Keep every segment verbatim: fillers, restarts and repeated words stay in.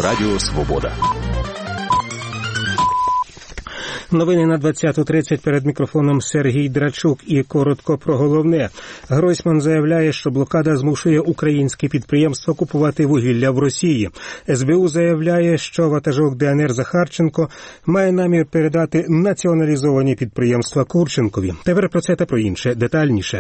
Радіо Свобода. Новини на двадцяту тридцять, перед мікрофоном Сергій Драчук і коротко про головне. Гройсман заявляє, що блокада змушує українські підприємства купувати вугілля в Росії. ес бе у заявляє, що ватажок де ен ер Захарченко має намір передати націоналізовані підприємства Курченкові. Тепер про це та про інше детальніше.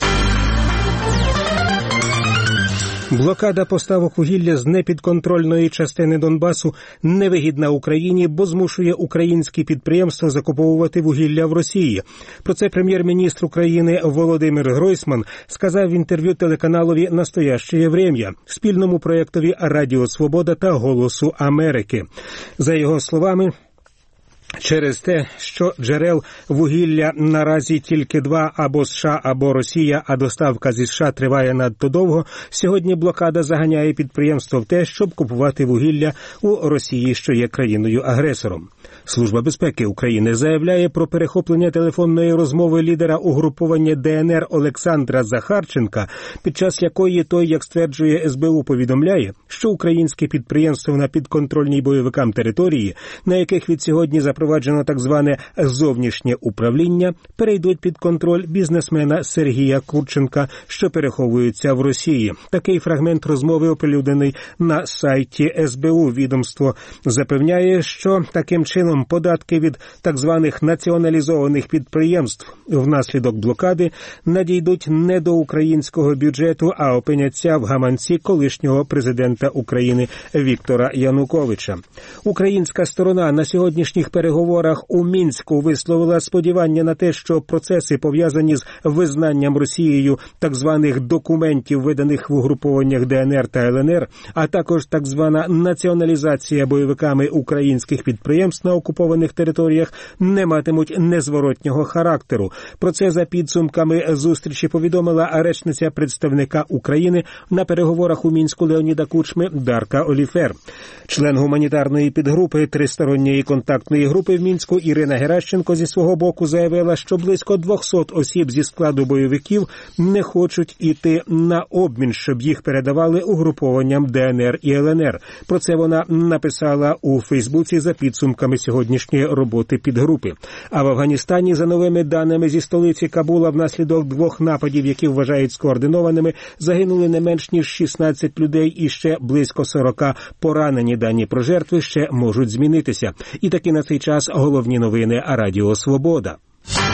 Блокада поставок вугілля з непідконтрольної частини Донбасу невигідна Україні, бо змушує українські підприємства закуповувати вугілля в Росії. Про це прем'єр-міністр України Володимир Гройсман сказав в інтерв'ю телеканалові «Настоящее время», спільному проєктові «Радіо Свобода» та «Голосу Америки». За його словами, через те, що джерел вугілля наразі тільки два – або США, або Росія, а доставка зі США триває надто довго, сьогодні блокада заганяє підприємство в те, щоб купувати вугілля у Росії, що є країною-агресором. Служба безпеки України заявляє про перехоплення телефонної розмови лідера угруповання де ен ер Олександра Захарченка, під час якої той, як стверджує ес бе у, повідомляє, що українські підприємства на підконтрольній бойовикам території, на яких від сьогодні запроваджено так зване зовнішнє управління, перейдуть під контроль бізнесмена Сергія Курченка, що переховується в Росії. Такий фрагмент розмови оприлюднений на сайті ес бе у. Відомство запевняє, що таким чином податки від так званих націоналізованих підприємств внаслідок блокади надійдуть не до українського бюджету, а опиняться в гаманці колишнього президента України Віктора Януковича. Українська сторона на сьогоднішніх переговорах у Мінську висловила сподівання на те, що процеси, пов'язані з визнанням Росією так званих документів, виданих в угрупованнях де ен ер та ел ен ер, а також так звана націоналізація бойовиками українських підприємств на окупованих територіях, не матимуть незворотнього характеру. Про це за підсумками зустрічі повідомила речниця представника України на переговорах у Мінську Леоніда Кучми Дарка Оліфер. Член гуманітарної підгрупи тристоронньої контактної групи в Мінську Ірина Геращенко зі свого боку заявила, що близько двісті осіб зі складу бойовиків не хочуть іти на обмін, щоб їх передавали угрупованням де ен ер і ел ен ер. Про це вона написала у Фейсбуці за підсумками сьогоднішньої роботи підгрупи. А в Афганістані, за новими даними зі столиці Кабула, внаслідок двох нападів, які вважають скоординованими, загинули не менш ніж шістнадцять людей і ще близько сорок поранені. Дані про жертви ще можуть змінитися. І таки на цей час головні новини Радіо Свобода.